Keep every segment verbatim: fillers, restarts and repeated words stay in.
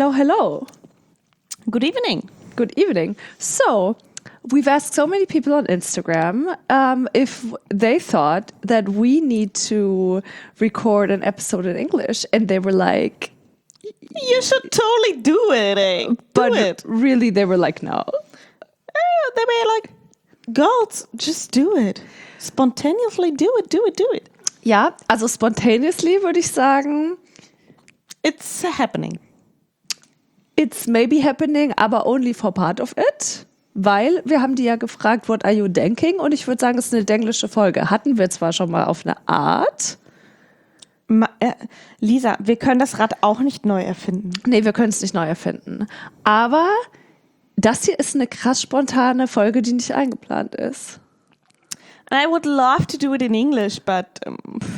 Hello, hello. Good evening. Good evening. So, we've asked so many people on Instagram um, if they thought that we need to record an episode in English, and they were like, You should totally do it, eh? Do but it. really, they were like, no. Uh, they were like, girls, just do it. Spontaneously do it, do it, do it. Ja, also spontaneously würde ich sagen, It's happening. it's maybe happening, aber only for part of it. Weil wir haben die ja gefragt, what are you thinking? Und ich würde sagen, es ist eine denglische Folge. Hatten wir zwar schon mal auf eine Art. Ma äh, Lisa, wir können das Rad auch nicht neu erfinden. Nee, wir können es nicht neu erfinden. Aber das hier ist eine krass spontane Folge, die nicht eingeplant ist. And I would love to do it in English, but um,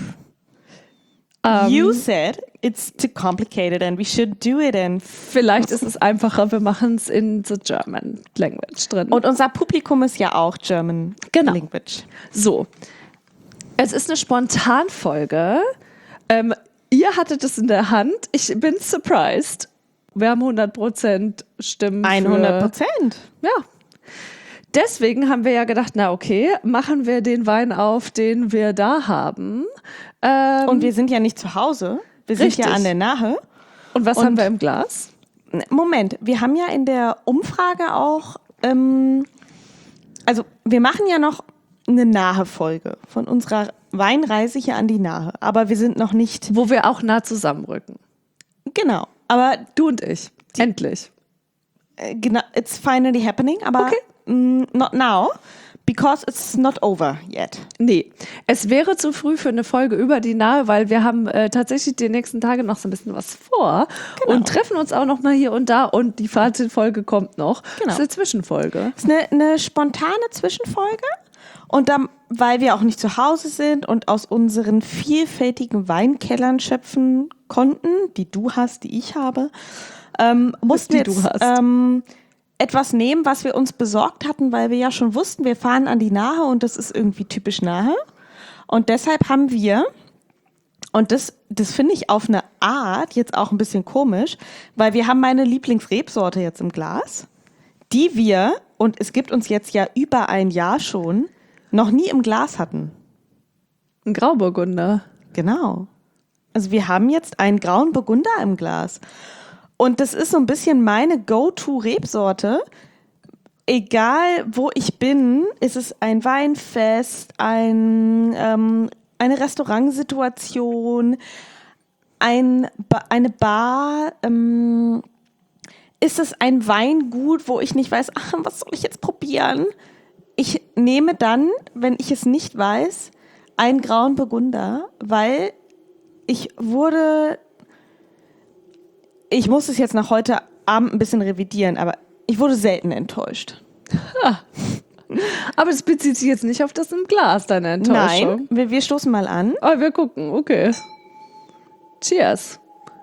Um, you said it's too complicated and we should do it in... Vielleicht ist es einfacher, wir machen es in the German language drin. Und unser Publikum ist ja auch German Genau. Language. So, es ist eine Spontanfolge. Ähm, ihr hattet es in der Hand. Ich bin surprised. Wir haben hundert Prozent Stimmen. hundert Prozent. Für, ja. Deswegen haben wir ja gedacht, na okay, machen wir den Wein auf, den wir da haben. Ähm, Und wir sind ja nicht zu Hause. Wir sind Richtig. ja an der Nahe. und was und- haben wir im Glas? Moment, wir haben ja in der Umfrage auch, ähm, also wir machen ja noch eine Nahe-Folge von unserer Weinreise hier an die Nahe, aber wir sind noch nicht, Wo wir auch nah zusammenrücken. genau, aber Du und ich. Endlich. äh, genau, it's finally happening, aber Okay. mm, not now, because it's not over yet. Nee, es wäre zu früh für eine Folge über die Nahe, weil wir haben äh, tatsächlich die nächsten Tage noch so ein bisschen was vor Genau. und treffen uns auch noch mal hier und da und die Fazitfolge kommt noch. Genau. Das ist eine Zwischenfolge. Es ist eine, eine spontane Zwischenfolge und dann, weil wir auch nicht zu Hause sind und aus unseren vielfältigen Weinkellern schöpfen konnten, die du hast, die ich habe, ähm, mussten wir Die du jetzt hast. ähm, etwas nehmen, was wir uns besorgt hatten, weil wir ja schon wussten, wir fahren an die Nahe und das ist irgendwie typisch Nahe. Und deshalb haben wir, und das, das finde ich auf eine Art jetzt auch ein bisschen komisch, weil wir haben meine Lieblingsrebsorte jetzt im Glas, die wir, und es gibt uns jetzt ja über ein Jahr schon, noch nie im Glas hatten. Ein Grauburgunder. Genau. Also wir haben jetzt einen grauen Burgunder im Glas. Und das ist so ein bisschen meine Go-To-Rebsorte. Egal, wo ich bin, ist es ein Weinfest, ein, ähm, eine Restaurantsituation, ein ba- eine Bar, ähm, ist es ein Weingut, wo ich nicht weiß, ach, was soll ich jetzt probieren? Ich nehme dann, wenn ich es nicht weiß, einen grauen Burgunder, weil ich wurde, ich muss es jetzt nach heute Abend ein bisschen revidieren, aber ich wurde selten enttäuscht. Aber es bezieht sich jetzt nicht auf das im Glas, deine Enttäuschung. Nein, wir, wir stoßen mal an. Aber wir gucken, okay. Cheers.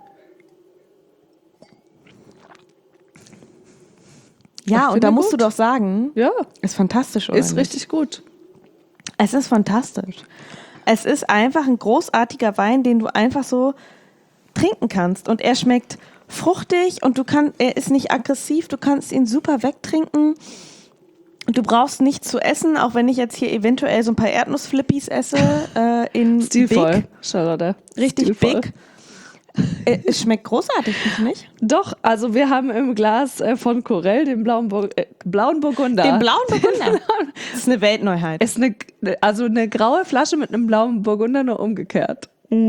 Ja, Ich und da finde musst gut. du doch sagen, Ja, ist fantastisch, oder ist nicht? richtig gut. Es ist fantastisch. Es ist einfach ein großartiger Wein, den du einfach so trinken kannst. Und er schmeckt fruchtig und du kannst, er ist nicht aggressiv, du kannst ihn super wegtrinken. Und du brauchst nichts zu essen, auch wenn ich jetzt hier eventuell so ein paar Erdnussflippis esse. Äh, in Stilvoll, Big. Charlotte. Richtig Stilvoll. big. Äh, es schmeckt großartig, findest du nicht? Doch, also wir haben im Glas äh, von Corell den blauen, Bur äh, blauen Burgunder. Den blauen Burgunder. Das ist eine Weltneuheit. Ist eine, also eine graue Flasche mit einem blauen Burgunder, nur umgekehrt.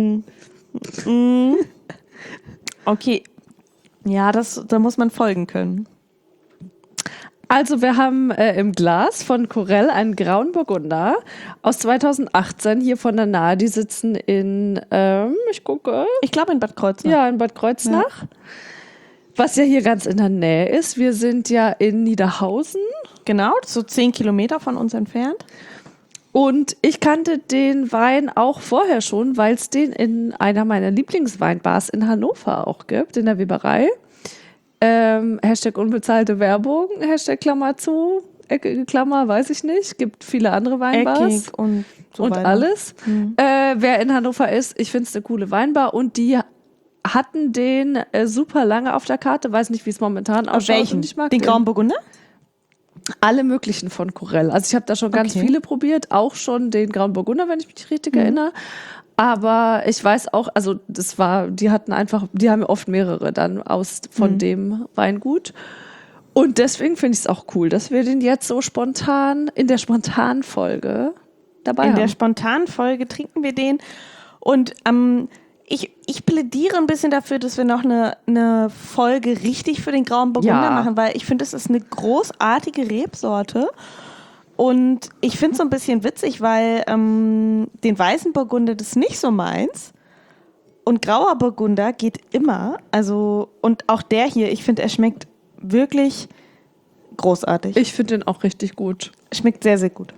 Okay. Ja, das, da muss man folgen können. Also wir haben äh, im Glas von Corell einen grauen Burgunder aus zweitausendachtzehn hier von der Nahe. Die sitzen in, ähm, ich gucke, Ich glaube in Bad Kreuznach. ja, in Bad Kreuznach. Was ja hier ganz in der Nähe ist. Wir sind ja in Niederhausen. Genau, so zehn Kilometer von uns entfernt. Und ich kannte den Wein auch vorher schon, weil es den in einer meiner Lieblingsweinbars in Hannover auch gibt, in der Weberei. Ähm, Hashtag unbezahlte Werbung, Hashtag Klammer zu, eckige Klammer, weiß ich nicht. Gibt viele andere Weinbars Eckig und so und weiter. alles. Äh, wer in Hannover ist, ich finde es eine coole Weinbar und die hatten den äh, super lange auf der Karte, weiß nicht, wie es momentan Auf ausschaut. welchen? Und ich mag Den Grauen Burgunder? alle möglichen von Corell. Also ich habe da schon ganz Okay. viele probiert, auch schon den Grauen Burgunder, wenn ich mich richtig Mhm. erinnere. Aber ich weiß auch, also das war, die hatten einfach, die haben ja oft mehrere dann aus von Mhm. dem Weingut. Und deswegen finde ich es auch cool, dass wir den jetzt so spontan, in der spontanen Folge dabei In haben. der spontanen Folge trinken wir den. Und ähm, ich, ich plädiere ein bisschen dafür, dass wir noch eine, eine Folge richtig für den Grauen Burgunder Ja. machen, weil ich finde, es ist eine großartige Rebsorte. Und ich finde es so ein bisschen witzig, weil ähm, den weißen Burgunder, das ist nicht so meins. Und grauer Burgunder geht immer. Also, und auch der hier, ich finde, er schmeckt wirklich großartig. Ich finde den auch richtig gut. Schmeckt sehr, sehr gut.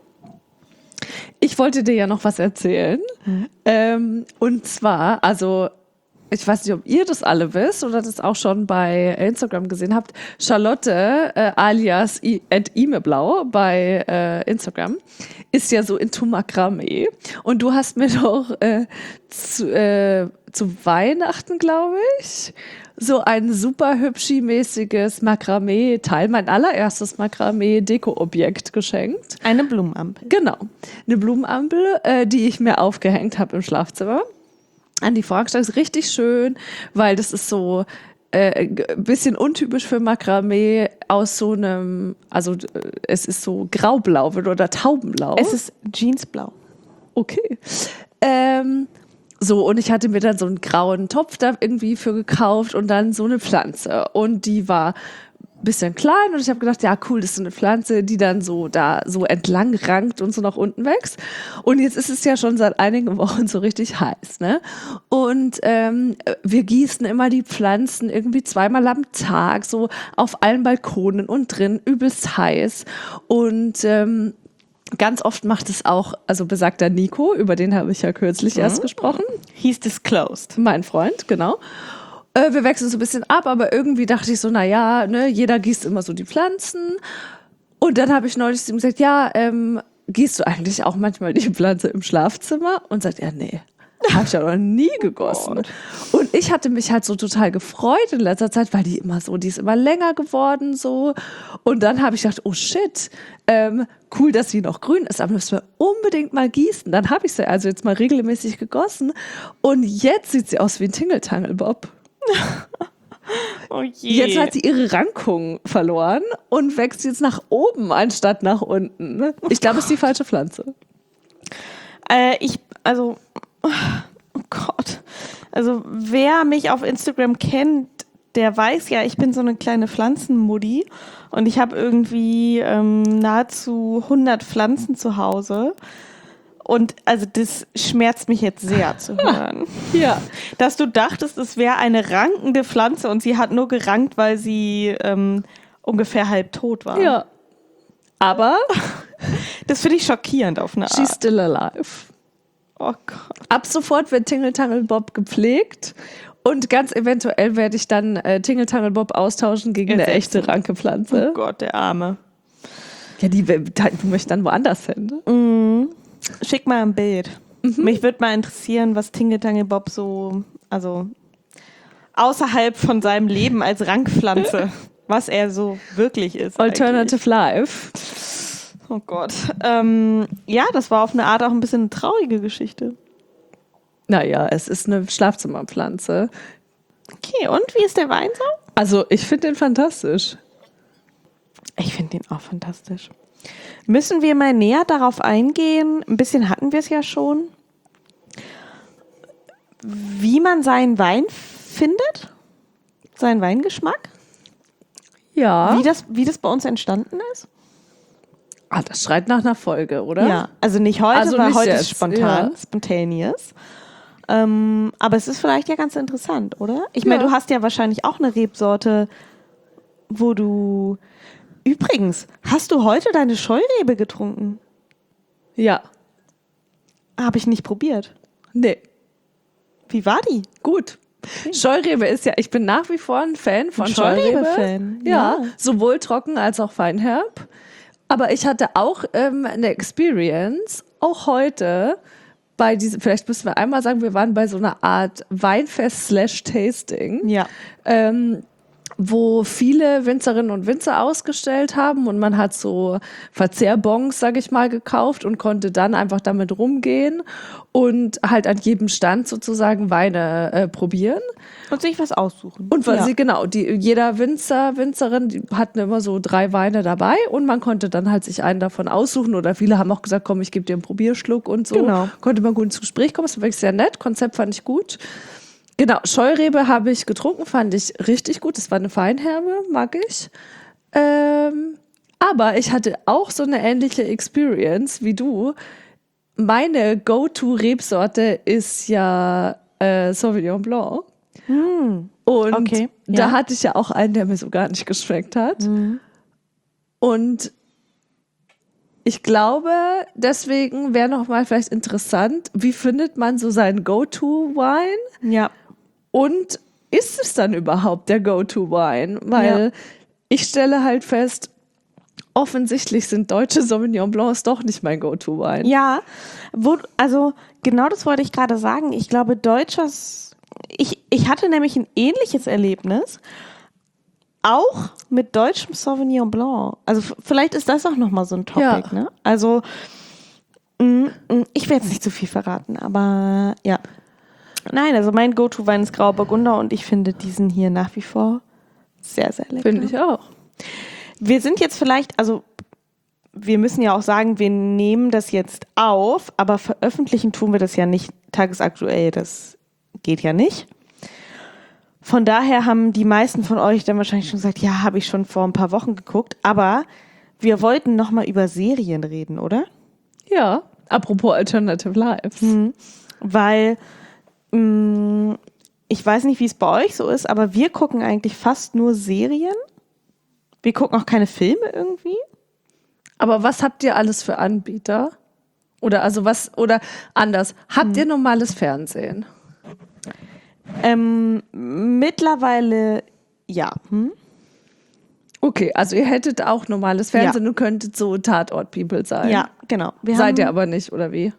Ich wollte dir ja noch was erzählen. Mhm. Ähm, und zwar, also ich weiß nicht, ob ihr das alle wisst oder das auch schon bei Instagram gesehen habt. Charlotte äh, alias I, at Imeblau bei äh, Instagram ist ja so into Makramee. Und du hast mir doch äh, zu, äh, zu Weihnachten, glaube ich, so ein super hübschi-mäßiges Makramee-Teil, mein allererstes Makramee-Deko-Objekt geschenkt. Eine Blumenampel. Genau, eine Blumenampel, äh, die ich mir aufgehängt habe im Schlafzimmer. An die Vorhangstange ist richtig schön, weil das ist so äh, ein bisschen untypisch für Makramee aus so einem, also äh, es ist so graublau oder taubenblau. Es ist Jeansblau. Okay. Ähm, so, und ich hatte mir dann so einen grauen Topf da irgendwie für gekauft und dann so eine Pflanze. Und die war ein bisschen klein und ich habe gedacht, ja cool, das ist so eine Pflanze, die dann so da so entlang rankt und so nach unten wächst. Und jetzt ist es ja schon seit einigen Wochen so richtig heiß, ne? Und ähm, wir gießen immer die Pflanzen irgendwie zweimal am Tag, so auf allen Balkonen und drin, übelst heiß. Und ähm, ganz oft macht es auch, also besagter Nico, über den habe ich ja kürzlich erst gesprochen. He's disclosed. Mein Freund, genau. Äh, wir wechseln so ein bisschen ab, aber irgendwie dachte ich so, na ja, ne, jeder gießt immer so die Pflanzen. Und dann habe ich neulich zu ihm gesagt, ja, ähm, gießt du eigentlich auch manchmal die Pflanze im Schlafzimmer? Und sagt er, nee, habe ich ja noch nie gegossen. Und ich hatte mich halt so total gefreut in letzter Zeit, weil die immer so, die ist immer länger geworden so. Und dann habe ich gedacht, oh shit, ähm, cool, dass sie noch grün ist, aber müssen wir unbedingt mal gießen. Dann habe ich sie also jetzt mal regelmäßig gegossen und jetzt sieht sie aus wie ein Tingeltangelbob. Oh je. Jetzt hat sie ihre Rankung verloren und wächst jetzt nach oben anstatt nach unten. Ich glaube, es ist die falsche Pflanze. Äh, ich, also, oh Gott. Also, wer mich auf Instagram kennt, der weiß ja, ich bin so eine kleine Pflanzenmuddi und ich habe irgendwie ähm, nahezu hundert Pflanzen zu Hause. Und also das schmerzt mich jetzt sehr zu hören. Ja. Dass du dachtest, es wäre eine rankende Pflanze und sie hat nur gerankt, weil sie ähm, ungefähr halb tot war. Ja. Aber Das finde ich schockierend auf eine Art. she's still alive. Oh Gott. Ab sofort wird Tingeltangelbob gepflegt und ganz eventuell werde ich dann äh, Tingeltangelbob austauschen gegen eine Ersetzen. echte Rankepflanze. Oh Gott, der Arme. Ja, die du möchtest dann woanders hin. Ne? Mhm. Schick mal ein Bild. Mich würde mal interessieren, was Tingeltangelbob so, also außerhalb von seinem Leben als Rankpflanze, was er so wirklich ist. Alternative Life. eigentlich. Oh Gott. Ähm, ja, das war auf eine Art auch ein bisschen eine traurige Geschichte. Naja, es ist eine Schlafzimmerpflanze. Okay, und wie ist der Wein so? Also ich finde den fantastisch. Ich finde den auch fantastisch. Müssen wir mal näher darauf eingehen? Ein bisschen hatten wir es ja schon. Wie man seinen Wein findet? Seinen Weingeschmack? Ja. Wie das, wie das bei uns entstanden ist? Ah, das schreit nach einer Folge, oder? Ja, also nicht heute, Also weil nicht heute jetzt, ist spontan, ja. spontaneous. Ähm, aber es ist vielleicht ja ganz interessant, oder? Ich meine, Ja. du hast ja wahrscheinlich auch eine Rebsorte, wo du... Übrigens, hast du heute deine Scheurebe getrunken? Ja. Habe ich nicht probiert. Nee. Wie war die? Gut. Scheurebe ist ja, ich bin nach wie vor ein Fan von Ein Scheurebe. Scheurebe-Fan, Ja, ja. sowohl trocken als auch feinherb. Aber ich hatte auch ähm, eine Experience, auch heute, bei diesem, vielleicht müssen wir einmal sagen, wir waren bei so einer Art Weinfest slash Tasting. Ja. Ähm, wo viele Winzerinnen und Winzer ausgestellt haben und man hat so Verzehrbons, sag ich mal, gekauft und konnte dann einfach damit rumgehen und halt an jedem Stand sozusagen Weine äh, probieren. Und sich was aussuchen. Und weil ja. sie, genau, die, jeder Winzer, Winzerin, die hatten immer so drei Weine dabei und man konnte dann halt sich einen davon aussuchen oder viele haben auch gesagt, komm, ich gebe dir einen Probierschluck und so. Genau. Konnte man gut ins Gespräch kommen, das war wirklich sehr nett, Konzept fand ich gut. Genau, Scheurebe habe ich getrunken, fand ich richtig gut. Das war eine Feinherbe, mag ich. Ähm, aber ich hatte auch so eine ähnliche Experience wie du. Meine Go-To-Rebsorte ist ja äh, Sauvignon Blanc. Hm. Und Okay, da ja. hatte ich ja auch einen, der mir so gar nicht geschmeckt hat. Mhm. Und ich glaube, deswegen wäre noch mal vielleicht interessant, wie findet man so seinen Go-To-Wine? Ja. Und ist es dann überhaupt der Go-To-Wine? Weil Ja. ich stelle halt fest, offensichtlich sind deutsche Sauvignon Blancs doch nicht mein Go-To-Wine. Ja, wo, also genau das wollte ich gerade sagen. Ich glaube, deutsches, ich, ich hatte nämlich ein ähnliches Erlebnis, auch mit deutschem Sauvignon Blanc. Also f- vielleicht ist das auch nochmal so ein Topic, Ja. ne? Also mm, mm, ich werde jetzt nicht zu viel verraten, aber ja. Nein, also mein Go-To-Wein ist Grauer Burgunder und ich finde diesen hier nach wie vor sehr, sehr lecker. Finde ich auch. Wir sind jetzt vielleicht, also wir müssen ja auch sagen, wir nehmen das jetzt auf, aber veröffentlichen tun wir das ja nicht tagesaktuell. Das geht ja nicht. Von daher haben die meisten von euch dann wahrscheinlich schon gesagt, ja, habe ich schon vor ein paar Wochen geguckt. Aber wir wollten nochmal über Serien reden, oder? Ja, apropos Alternative Lives. Mhm. Weil mh, ich weiß nicht, wie es bei euch so ist, aber wir gucken eigentlich fast nur Serien. Wir gucken auch keine Filme irgendwie. Aber was habt ihr alles für Anbieter? Oder also was, oder anders, habt ihr normales Fernsehen? Ähm, mittlerweile ja. Hm? Okay, also ihr hättet auch normales Fernsehen und könntet so Tatort-People sein. Ja, genau. Wir Seid haben, ihr aber nicht, oder wie?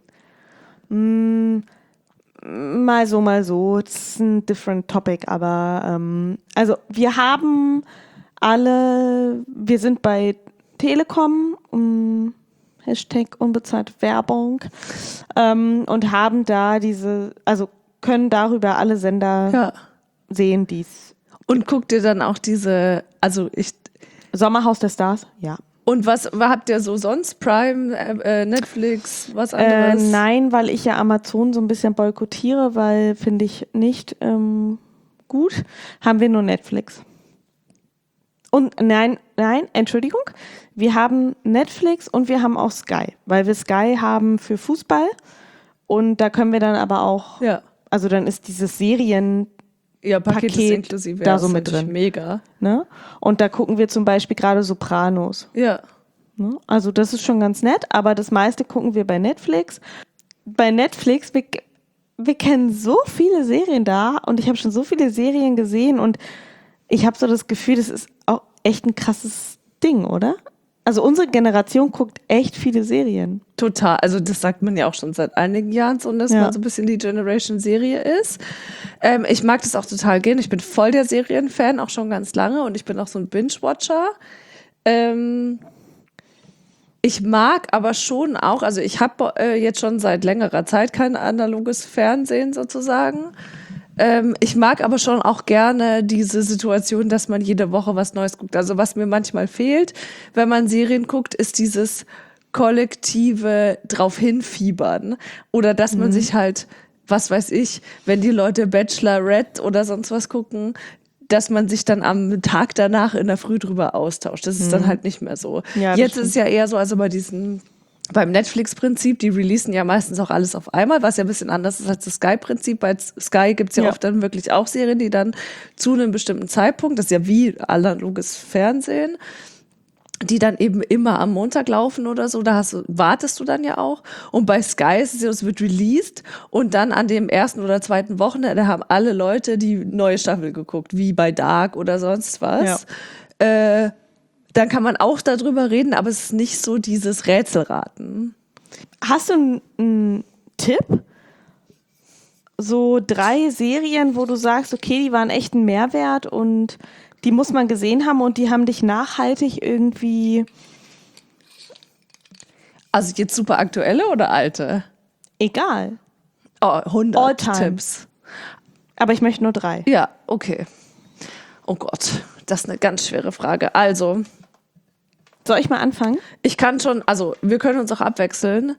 Mal so, mal so. Das ist ein different topic, aber ähm, also wir haben alle, wir sind bei Telekom, um, Hashtag unbezahlte Werbung, ähm, und haben da diese, also können darüber alle Sender Ja. sehen, die es. Und guckt ihr dann auch diese, also ich, Sommerhaus der Stars? Ja. und was, was habt ihr so sonst? Prime, äh, Netflix, was Äh, anderes? nein, weil ich ja Amazon so ein bisschen boykottiere, weil finde ich nicht ähm, gut, haben wir nur Netflix. Und nein, nein, Entschuldigung, wir haben Netflix und wir haben auch Sky, weil wir Sky haben für Fußball und da können wir dann aber auch, Ja. also dann ist dieses Serien, Ja, Paket, ist Paket inklusive. da ja, so ist mit natürlich drin. Mega. ne? Und da gucken wir zum Beispiel gerade Sopranos. Ja. Ne? Also das ist schon ganz nett, aber das meiste gucken wir bei Netflix. Bei Netflix, wir, wir kennen so viele Serien da und ich habe schon so viele Serien gesehen und ich habe so das Gefühl, das ist auch echt ein krasses Ding, oder? Also unsere Generation guckt echt viele Serien. Total, also das sagt man ja auch schon seit einigen Jahren so, dass Ja. man so ein bisschen die Generation-Serie ist. Ähm, ich mag das auch total gern. Ich bin voll der Serienfan, auch schon ganz lange und ich bin auch so ein Binge-Watcher. Ähm, ich mag aber schon auch, also ich habe äh, jetzt schon seit längerer Zeit kein analoges Fernsehen sozusagen. Ähm, ich mag aber schon auch gerne diese Situation, dass man jede Woche was Neues guckt. Also was mir manchmal fehlt, wenn man Serien guckt, ist dieses kollektive drauf hinfiebern. Oder dass man sich halt, was weiß ich, wenn die Leute Bachelorette oder sonst was gucken, dass man sich dann am Tag danach in der Früh drüber austauscht. Das ist dann halt nicht mehr so. Ja, das Jetzt ist es ja eher so, also bei diesen beim Netflix-Prinzip, die releasen ja meistens auch alles auf einmal, was ja ein bisschen anders ist als das Sky-Prinzip. Bei Sky gibt's ja, Ja. oft dann wirklich auch Serien, die dann zu einem bestimmten Zeitpunkt, das ist ja wie analoges Fernsehen, die dann eben immer am Montag laufen oder so, da hast du, wartest du dann ja auch. Und bei Sky ist es ja, es wird released und dann an dem ersten oder zweiten Wochenende haben alle Leute die neue Staffel geguckt, wie bei Dark oder sonst was. Äh, dann kann man auch darüber reden, aber es ist nicht so dieses Rätselraten. Hast du einen Tipp? so drei Serien, wo du sagst, okay, die waren echt ein Mehrwert und die muss man gesehen haben und die haben dich nachhaltig irgendwie... Also jetzt super aktuelle oder alte? Egal. Oh, hundert All-time. Tipps. Aber ich möchte nur drei. Ja, okay. Oh Gott, das ist eine ganz schwere Frage. Also, Soll ich mal anfangen? ich kann schon, also wir können uns auch abwechseln.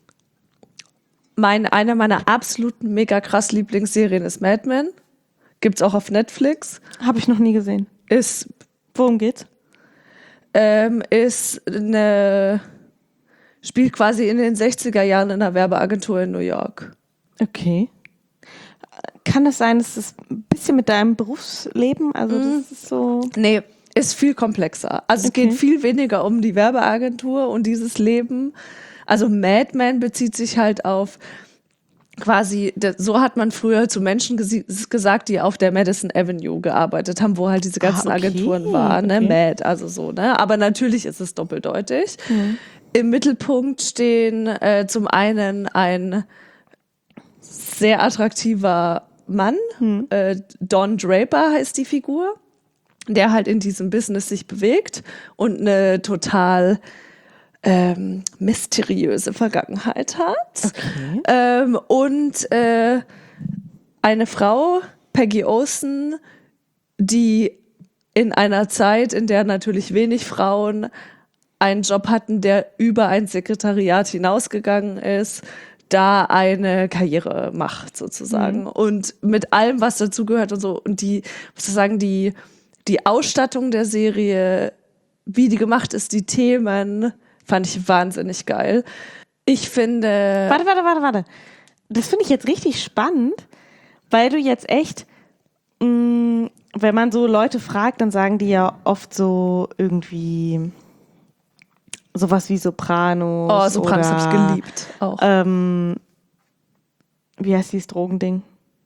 Mein, eine meiner absoluten mega krass Lieblingsserien ist Mad Men. Gibt's auch auf Netflix. Habe ich noch nie gesehen. Ist, Worum geht's? ähm, ist eine, spielt quasi in den sechziger Jahren in einer Werbeagentur in New York. Okay. Kann es sein, dass es ein bisschen mit deinem Berufsleben, also das ist so... Nee, ist viel komplexer. Also Okay. es geht viel weniger um die Werbeagentur und dieses Leben. Also Mad Men bezieht sich halt auf quasi, so hat man früher zu Menschen gesi- gesagt, die auf der Madison Avenue gearbeitet haben, wo halt diese ganzen Ah, okay. Agenturen waren, ne? Okay. Mad, also so, ne? Aber natürlich ist es doppeldeutig. Mhm. Im Mittelpunkt stehen äh, zum einen ein sehr attraktiver Mann, Mhm. äh, Don Draper heißt die Figur, der halt in diesem Business sich bewegt und eine total ähm, mysteriöse Vergangenheit hat. Okay. Ähm, und äh, eine Frau, Peggy Olson, die in einer Zeit, in der natürlich wenig Frauen einen Job hatten, der über ein Sekretariat hinausgegangen ist, da eine Karriere macht sozusagen. Mhm. Und mit allem, was dazugehört und so. Und die, sozusagen die, die Ausstattung der Serie, wie die gemacht ist, die Themen, fand ich wahnsinnig geil. Ich finde... Warte, warte, warte, warte. Das finde ich jetzt richtig spannend, weil du jetzt echt, mh, wenn man so Leute fragt, dann sagen die ja oft so irgendwie sowas wie Sopranos. Oh, Sopranos oder, habe ich geliebt. Auch. Ähm, wie heißt dieses Drogending?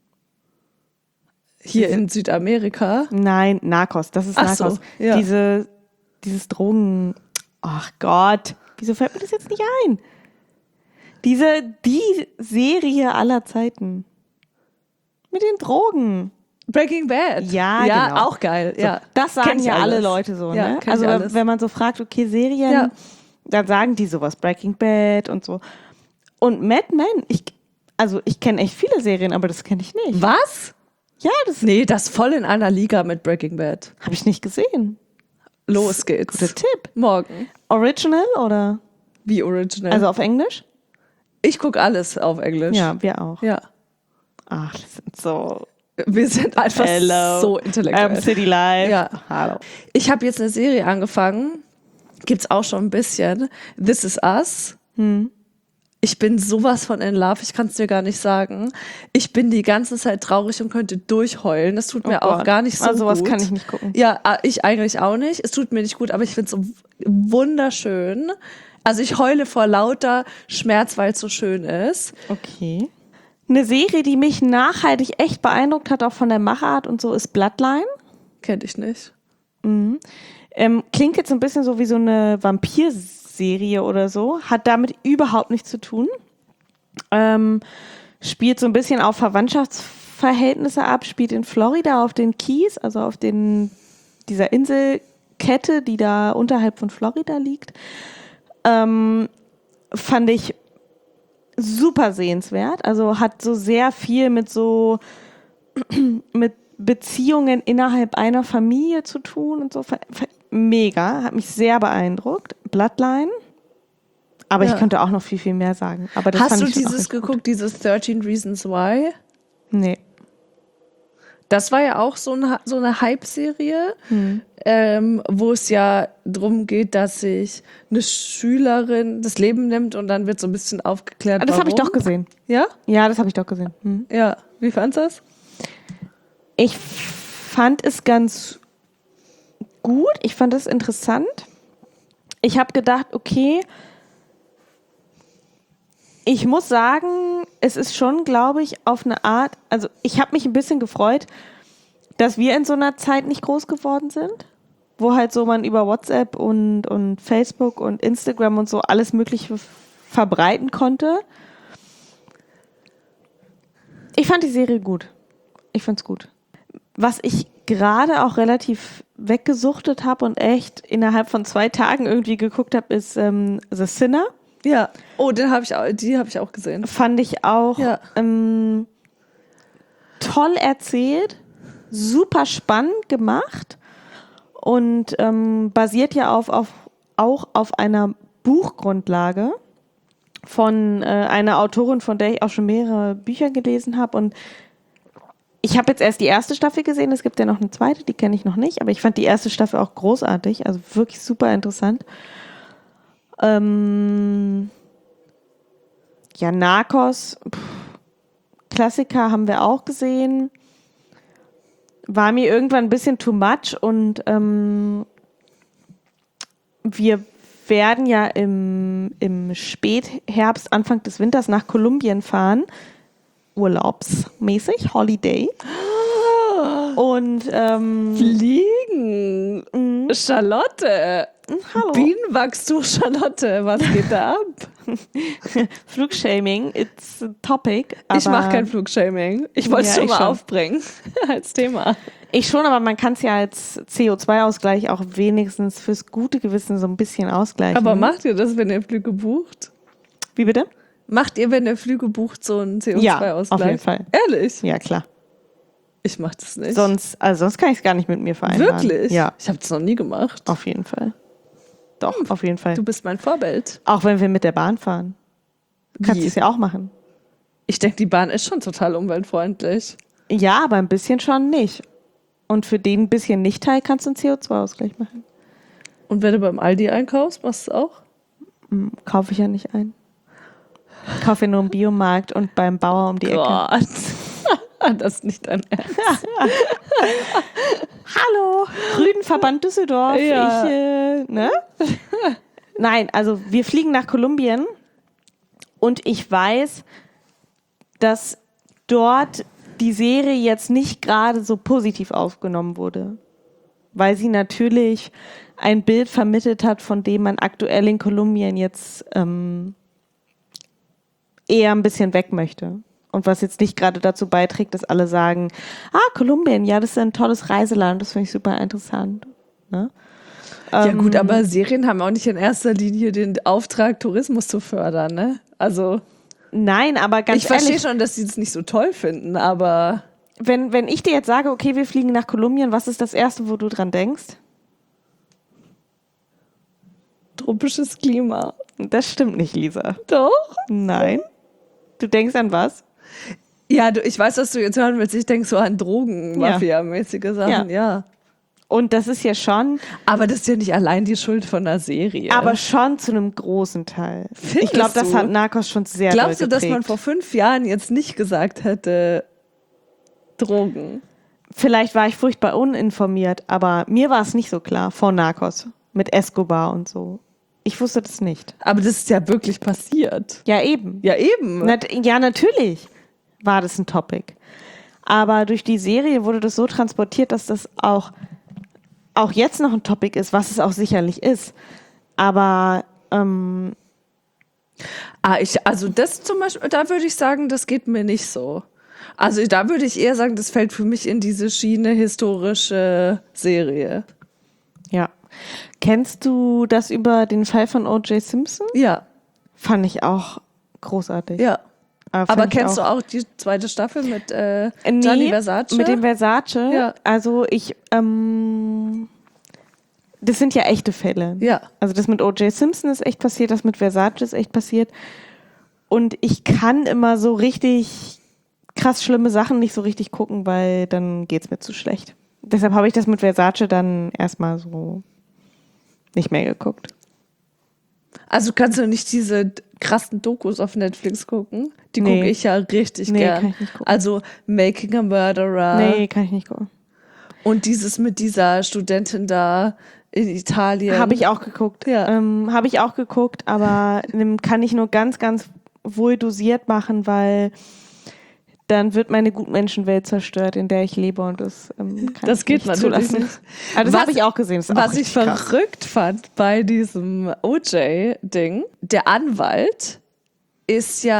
Hier in Südamerika. Nein, Narcos. Das ist Ach so, Narcos. ja. Diese, dieses Drogen. Ach Gott, wieso fällt mir das jetzt nicht ein? Diese, die Serie aller Zeiten. Mit den Drogen. Breaking Bad. Ja, ja genau. auch geil. So, ja. das sagen Kenn ich ja alle alles. Leute so. Ja, Ne? kenn ich Also alles. wenn man so fragt, okay, Serien, Ja. dann sagen die sowas, Breaking Bad und so. Und Mad Men, ich, also ich kenne echt viele Serien, aber das kenne ich nicht. Was? Ja, das Nee, das voll in einer Liga mit Breaking Bad. habe ich nicht gesehen. Los geht's. Guter Tipp. Morgen. Original oder? Wie original. Also auf Englisch? ich gucke alles auf Englisch. Ja, wir auch. Ja. Ach, das sind so... Wir sind einfach Hello. so intellektuell. Ähm, City Life. Ja. Hallo. Ich habe jetzt eine Serie angefangen. Gibt's auch schon ein bisschen. This Is Us. Hm. Ich bin sowas von in love, ich kann es dir gar nicht sagen. Ich bin die ganze Zeit traurig und könnte durchheulen. Das tut mir Oh auch Gott. gar nicht so Also sowas gut. kann ich nicht gucken. Ja, äh, ich eigentlich auch nicht. Es tut mir nicht gut, aber ich finde es so wunderschön. Also ich heule vor lauter Schmerz, weil es so schön ist. Okay. Eine Serie, die mich nachhaltig echt beeindruckt hat, auch von der Machart und so, ist Bloodline. Kennt ich nicht. Mhm. Ähm, klingt jetzt so ein bisschen so wie so eine Vampirserie oder so, hat damit überhaupt nichts zu tun. Ähm, spielt so ein bisschen auf Verwandtschaftsverhältnisse ab, spielt in Florida auf den Keys, also auf den, dieser Inselkette, die da unterhalb von Florida liegt. Ähm, fand ich super sehenswert, also hat so sehr viel mit so mit Beziehungen innerhalb einer Familie zu tun und so. Mega, hat mich sehr beeindruckt. Bloodline. Aber Ja. ich könnte auch noch viel, viel mehr sagen. Aber das Hast fand du ich schon auch dieses echt gut. geguckt, dieses thirteen Reasons Why? Nee. Das war ja auch so, ein, so eine Hype-Serie, Hm. ähm, wo es ja darum geht, dass sich eine Schülerin das Leben nimmt und dann wird so ein bisschen aufgeklärt, Ah, das habe ich warum. doch gesehen. Ja? Ja, das habe ich doch gesehen. Hm. Ja. Wie fandst du das? Ich fand es ganz gut. Ich fand es interessant. Ich habe gedacht, okay, ich muss sagen, es ist schon, glaube ich, auf eine Art, also ich habe mich ein bisschen gefreut, dass wir in so einer Zeit nicht groß geworden sind, wo halt so man über WhatsApp und, und Facebook und Instagram und so alles Mögliche verbreiten konnte. Ich fand die Serie gut. Ich fand's gut. Was ich gerade auch relativ weggesuchtet habe und echt innerhalb von zwei Tagen irgendwie geguckt habe, ist ähm, The Sinner. Ja. Oh, den habe ich auch, die habe ich auch gesehen. Fand ich auch Ja. ähm, toll erzählt, super spannend gemacht und ähm, basiert ja auf, auf, auch auf einer Buchgrundlage von äh, einer Autorin, von der ich auch schon mehrere Bücher gelesen habe. Und ich habe jetzt erst die erste Staffel gesehen, es gibt ja noch eine zweite, die kenne ich noch nicht, aber ich fand die erste Staffel auch großartig, also wirklich super interessant. Ähm, ja, Narcos, pff, Klassiker haben wir auch gesehen. War mir irgendwann ein bisschen too much und ähm, wir werden ja im, im Spätherbst, Anfang des Winters nach Kolumbien fahren. Urlaubsmäßig, Holiday. Und ähm, Fliegen. mh, Charlotte. hallo. Bienenwachstum, Charlotte. Was geht da ab? Flugshaming, it's a topic. Ich mache aber- kein Flugshaming. Ich wollte es Ja, schon ich mal schon. aufbringen als Thema. Ich schon, aber man kann es ja als C O zwei Ausgleich auch wenigstens fürs gute Gewissen so ein bisschen ausgleichen. Aber macht ihr das, wenn ihr Flüge bucht? Wie bitte? Macht ihr, wenn ihr Flüge bucht, so einen C O Ja, zwei Ausgleich? auf jeden Fall. Ehrlich? Ja, klar. Ich mach das nicht. Sonst, also sonst kann ich es gar nicht mit mir vereinbaren. Wirklich? Ja, Ich habe das noch nie gemacht. auf jeden Fall. Doch, auf jeden Fall. Du bist mein Vorbild. Auch wenn wir mit der Bahn fahren. Kannst du Wie? es ja auch machen. Ich denke, die Bahn ist schon total umweltfreundlich. Ja, aber ein bisschen schon nicht. Und für den bisschen Nicht-Teil kannst du einen C O zwei Ausgleich machen. Und wenn du beim Aldi einkaufst, machst du es auch? Hm, kaufe ich ja nicht ein. Ich kaufe nur im Biomarkt und beim Bauer um die Ecke. Gott. Das ist nicht dein Ernst. Hallo, Grünenverband Düsseldorf. Ja. Ich, äh, ne? Nein, also wir fliegen nach Kolumbien und ich weiß, dass dort die Serie jetzt nicht gerade so positiv aufgenommen wurde, weil sie natürlich ein Bild vermittelt hat, von dem man aktuell in Kolumbien jetzt ähm, eher ein bisschen weg möchte. Und was jetzt nicht gerade dazu beiträgt, dass alle sagen, ah, Kolumbien, ja, das ist ein tolles Reiseland, das finde ich super interessant. Ne? Ja Ähm, gut, aber Serien haben auch nicht in erster Linie den Auftrag, Tourismus zu fördern, ne? Also Nein, aber ganz ich verstehe ehrlich, schon, dass sie es nicht so toll finden, aber wenn, wenn ich dir jetzt sage, okay, wir fliegen nach Kolumbien, was ist das Erste, wo du dran denkst? tropisches Klima. Das stimmt nicht, Lisa. Doch? Nein. Du denkst an was? Ja, du, ich weiß, was du jetzt hören willst. Ich denke so an Drogen, Ja. Mafia-mäßige Sachen, ja. Ja. Und das ist ja schon, Aber das ist ja nicht allein die Schuld von der Serie. aber schon zu einem großen Teil. Findest ich glaube, das du? hat Narcos schon sehr Glaubst du, doll dass geprägt. man vor fünf Jahren jetzt nicht gesagt hätte, Drogen? Vielleicht war ich furchtbar uninformiert, aber mir war es nicht so klar vor Narcos mit Escobar und so. Ich wusste das nicht. Aber das ist ja wirklich passiert. Ja, eben. Ja, eben. Na, ja, natürlich war das ein Topic. Aber durch die Serie wurde das so transportiert, dass das auch, auch jetzt noch ein Topic ist, was es auch sicherlich ist. Aber ähm, Ah, ich, also das zum Beispiel, da würde ich sagen, das geht mir nicht so. Also da würde ich eher sagen, das fällt für mich in diese Schiene historische Serie. ja. Kennst du das über den Fall von O J Simpson? Ja, Fand ich auch großartig. ja. fand Aber ich kennst du auch die zweite Staffel mit äh, Äh, nee, Gianni Versace? Mit dem Versace. Ja. Also ich, ähm, das sind ja echte Fälle. Ja. Also das mit O J Simpson ist echt passiert, das mit Versace ist echt passiert. Und ich kann immer so richtig krass schlimme Sachen nicht so richtig gucken, weil dann geht's mir zu schlecht. Deshalb habe ich das mit Versace dann erstmal so nicht mehr geguckt. Also kannst du nicht diese krassen Dokus auf Netflix gucken? Die Nee. gucke ich ja richtig Nee, gern. kann ich nicht gucken. Also Making a Murderer Nee, kann ich nicht gucken. und dieses mit dieser Studentin da in Italien. Habe ich auch geguckt. Ja. Ähm, Habe ich auch geguckt, aber ähm, kann ich nur ganz, ganz wohl dosiert machen, weil dann wird meine Gutmenschenwelt zerstört, in der ich lebe und das ähm, kann Das ich geht nicht natürlich zulassen. nicht. Aber das Was- habe ich auch gesehen. Das ist Was auch ich richtig krass. verrückt fand bei diesem O J-Ding, der Anwalt ist ja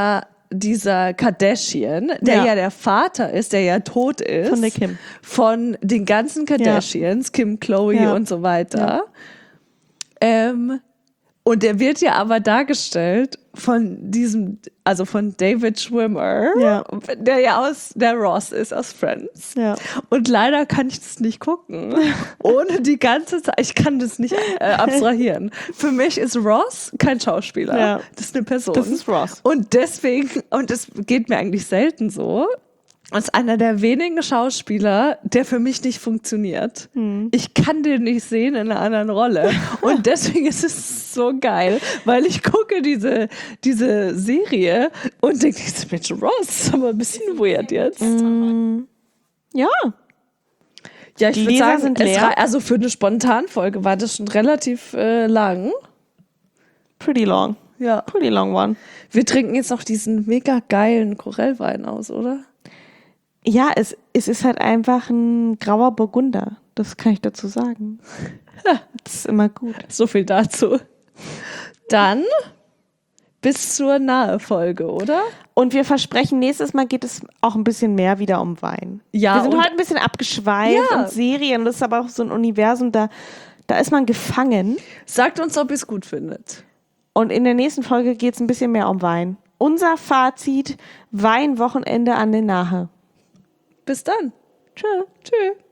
dieser Kardashian, der ja. Ja. der Vater ist, der ja tot ist. Von der Kim. Von den ganzen Kardashians, Kim, Chloe Ja. und so weiter. Ja. Ähm, und der wird ja aber dargestellt von diesem, also von David Schwimmer, Ja. der ja aus der Ross ist, aus Friends. Ja. Und leider kann ich das nicht gucken. Ohne die ganze Zeit. Ich kann das nicht äh, abstrahieren. Für mich ist Ross kein Schauspieler. Ja. Das ist eine Person. Das ist Ross. Und deswegen, und das geht mir eigentlich selten so, ist einer der wenigen Schauspieler, der für mich nicht funktioniert. Hm. Ich kann den nicht sehen in einer anderen Rolle. Und deswegen ist es so geil, weil ich gucke diese, diese Serie und denke, Mensch, Ross ist aber ein bisschen weird jetzt. Ja. Ja, ich Die würde Leser sagen, sind es leer. war, also für eine Spontanfolge war das schon relativ äh, lang. Pretty long. Ja. Pretty long one. Wir trinken jetzt noch diesen mega geilen Korellwein aus, oder? Ja, es, es ist halt einfach ein grauer Burgunder. Das kann ich dazu sagen. Das ist immer gut. So viel dazu. Dann bis zur nahe Folge, oder? Und wir versprechen, nächstes Mal geht es auch ein bisschen mehr wieder um Wein. Ja, wir sind und- heute ein bisschen abgeschweift Ja. und Serien. Das ist aber auch so ein Universum, da, da ist man gefangen. Sagt uns, ob ihr es gut findet. Und in der nächsten Folge geht es ein bisschen mehr um Wein. Unser Fazit: Weinwochenende an der Nahe. Bis dann. Tschö. Tschüss.